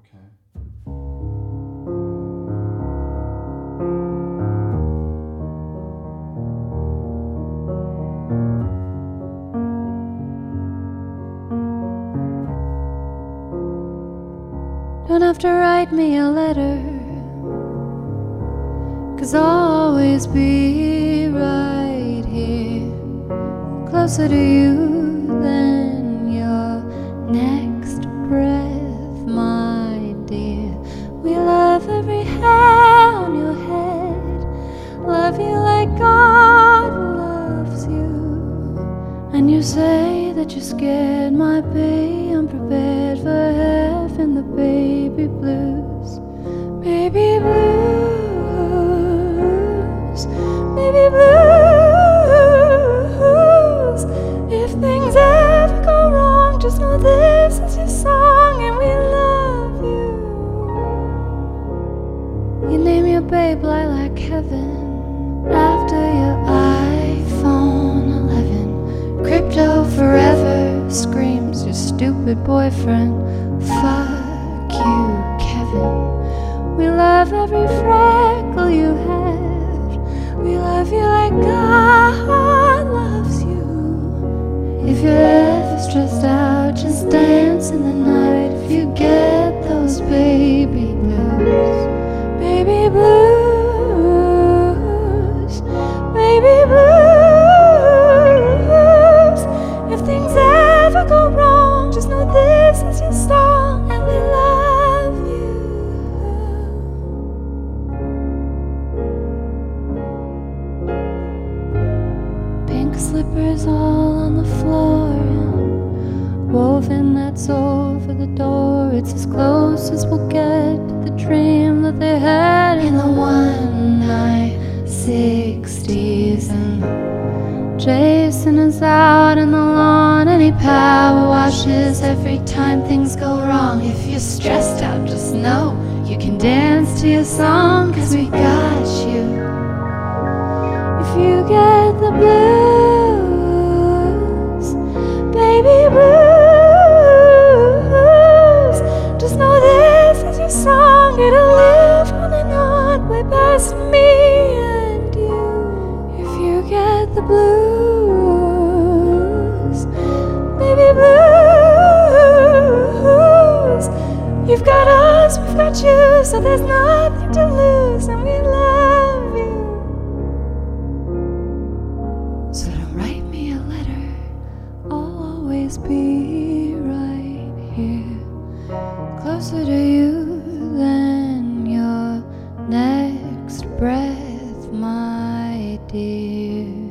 Don't have to write me a letter, 'cause I'll always be right here, closer to you than your next breath, my dear. We love every hair on your head, love you like God loves you. And you say that you're scared, my baby, unprepared for heaven, the baby blues, baby blues, baby blues. If things ever go wrong, just know this is your song, and we love you. You name your babe like heaven after your iPhone 11. Crypto forever screams your stupid boyfriend. Fuck you, Kevin. We love every freckle you have. We love you like God loves you. If you're ever stressed out, just dance in the night. If you get those baby blues, baby blues, baby blues. If things ever go wrong, just know this is your song, and we love you. Pink slippers all on the floor, and woven nets over the door. It's as close as we'll get to the dream that they had in the 1960s. And Jason is out in the lawn, and he power washes every time things go wrong. If you're stressed out, just know you can dance to your song, 'cause we got you. If you get the blues, baby blues, just know this is your song. It'll live on and on, way past me and you. If you get the blues, baby blues, you've got us, we've got you, so there's nothing to lose, and we love you. So don't write me a letter, I'll always be right here, closer to you than your next breath, my dear.